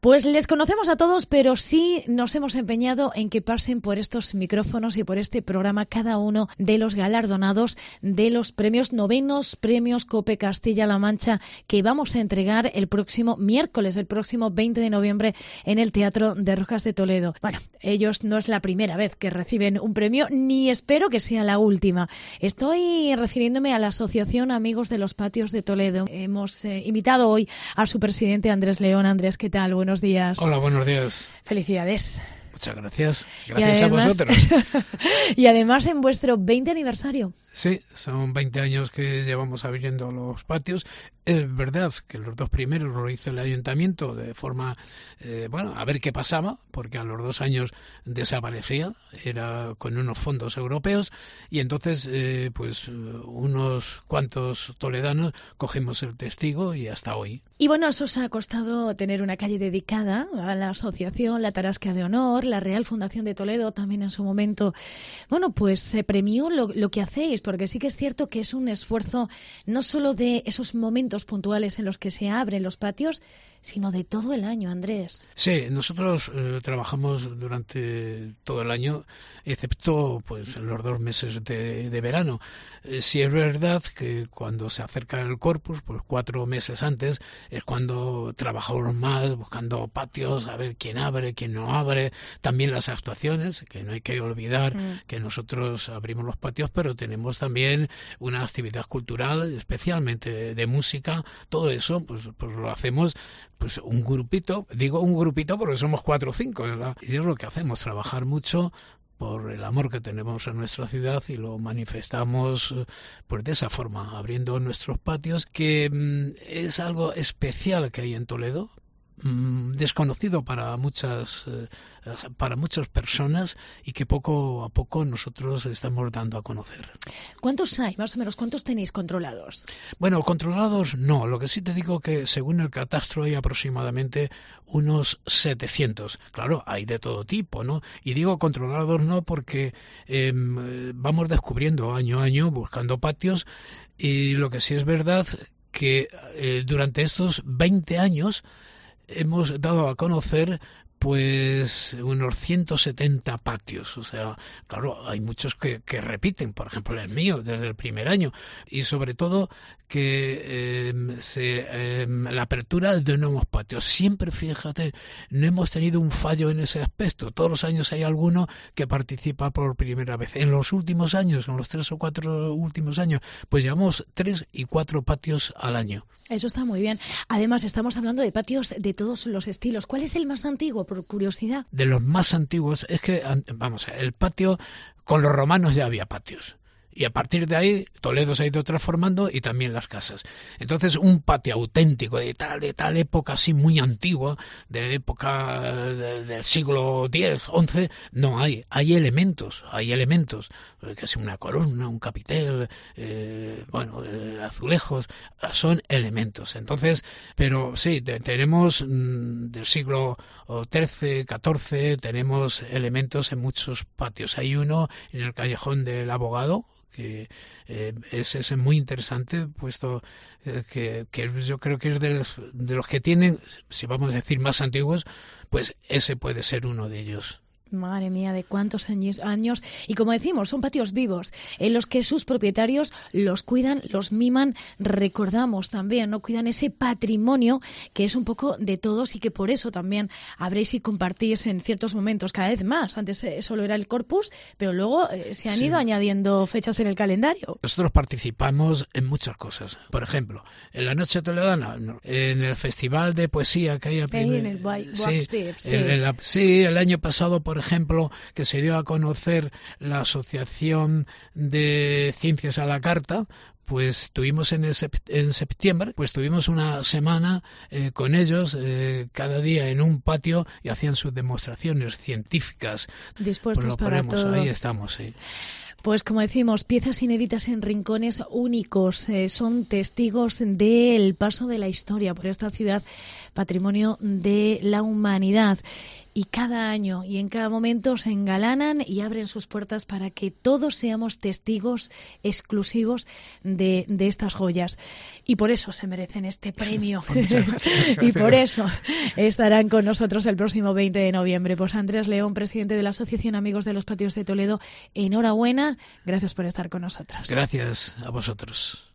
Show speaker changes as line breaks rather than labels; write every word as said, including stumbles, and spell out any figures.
Pues les conocemos a todos, pero sí nos hemos empeñado en que pasen por estos micrófonos y por este programa cada uno de los galardonados de los premios novenos, premios COPE Castilla-La Mancha, que vamos a entregar el próximo miércoles, el próximo veinte de noviembre, en el Teatro de Rojas de Toledo. Bueno, ellos no es la primera vez que reciben un premio, ni espero que sea la última. Estoy refiriéndome a la Asociación Amigos de los Patios de Toledo. Hemos eh, invitado hoy a su presidente, Andrés León. Andrés, ¿qué tal? Buenos días.
Hola, buenos días.
Felicidades.
Muchas gracias. Gracias
además,
a vosotros.
Y además en vuestro veinte aniversario.
Sí, son veinte años que llevamos abriendo los patios. Es verdad que los dos primeros lo hizo el ayuntamiento de forma, eh, bueno, a ver qué pasaba, porque a los dos años desaparecía, era con unos fondos europeos, y entonces, eh, pues, unos cuantos toledanos cogimos el testigo y hasta hoy.
Y bueno, eso os ha costado tener una calle dedicada a la asociación, la Tarasca de Honor, la Real Fundación de Toledo también en su momento. Bueno, pues se premió lo, lo que hacéis, porque sí que es cierto que es un esfuerzo no solo de esos momentos puntuales en los que se abren los patios, sino de todo el año, Andrés.
Sí, nosotros eh, trabajamos durante todo el año, excepto pues los dos meses de, de verano. Eh, sí es verdad que cuando se acerca el Corpus, pues cuatro meses antes, es cuando trabajamos más, buscando patios, a ver quién abre, quién no abre, también las actuaciones, que no hay que olvidar mm. que nosotros abrimos los patios, pero tenemos también una actividad cultural, especialmente de, de música, todo eso pues, pues lo hacemos pues un grupito, digo un grupito porque somos cuatro o cinco, ¿verdad? Y es lo que hacemos, trabajar mucho por el amor que tenemos a nuestra ciudad y lo manifestamos pues de esa forma, abriendo nuestros patios, que mmm, es algo especial que hay en Toledo, mmm, desconocido para muchas eh, para muchas personas y que poco a poco nosotros estamos dando a conocer.
¿Cuántos hay, más o menos? ¿Cuántos tenéis controlados?
Bueno, controlados no. Lo que sí te digo que según el catastro hay aproximadamente unos setecientos. Claro, hay de todo tipo, ¿no? Y digo controlados no porque eh, vamos descubriendo año a año, buscando patios, y lo que sí es verdad que eh, durante estos veinte años hemos dado a conocer pues unos ciento setenta patios, o sea, claro, hay muchos que, que repiten, por ejemplo el mío desde el primer año, y sobre todo que eh, se, eh, la apertura de nuevos patios. Siempre, fíjate, no hemos tenido un fallo en ese aspecto. Todos los años hay alguno que participa por primera vez. En los últimos años, en los tres o cuatro últimos años, pues llevamos tres y cuatro patios al año.
Eso está muy bien. Además, estamos hablando de patios de todos los estilos. ¿Cuál es el más antiguo, por curiosidad?
De los más antiguos, es que, vamos, el patio, con los romanos ya había patios. Y a partir de ahí, Toledo se ha ido transformando y también las casas. Entonces, un patio auténtico de tal de tal época así muy antigua, de época de, del siglo diez, once, no hay. Hay elementos, hay elementos, que es una columna, un capitel, eh, bueno, eh, azulejos, son elementos. Entonces, pero sí, de, tenemos mmm, del siglo trece, catorce, tenemos elementos en muchos patios. Hay uno en el Callejón del Abogado, que eh, es, es muy interesante, puesto eh, que, que yo creo que es de los, de los que tienen, si vamos a decir más antiguos, pues ese puede ser uno de ellos.
Madre mía, de cuántos años, años. Y como decimos, son patios vivos en los que sus propietarios los cuidan, los miman. Recordamos también, ¿no? Cuidan ese patrimonio que es un poco de todos y que por eso también habréis y compartís en ciertos momentos cada vez más. Antes eh, solo era el Corpus, pero luego eh, se han sí. ido añadiendo fechas en el calendario.
Nosotros participamos en muchas cosas. Por ejemplo, en la Noche Toledana, en el Festival de Poesía que hay a
primer... en el Box
sí,
Beep, sí.
El, el, sí, el año pasado, por ejemplo, que se dio a conocer la Asociación de Ciencias a la Carta, pues tuvimos en, el sept- en septiembre, pues tuvimos una semana eh, con ellos, eh, cada día en un patio, y hacían sus demostraciones científicas.
Dispuestos
pues lo
para
ponemos,
todo.
Ahí estamos, sí.
Pues como decimos, piezas inéditas en rincones únicos, eh, son testigos del paso de la historia por esta ciudad, patrimonio de la humanidad. y cada año y en cada momento se engalanan y abren sus puertas para que todos seamos testigos exclusivos de, de estas joyas. Y por eso se merecen este premio. Y por eso estarán con nosotros el próximo veinte de noviembre. Pues Andrés León, presidente de la Asociación Amigos de los Patios de Toledo, enhorabuena. Gracias por estar con nosotros.
Gracias a vosotros.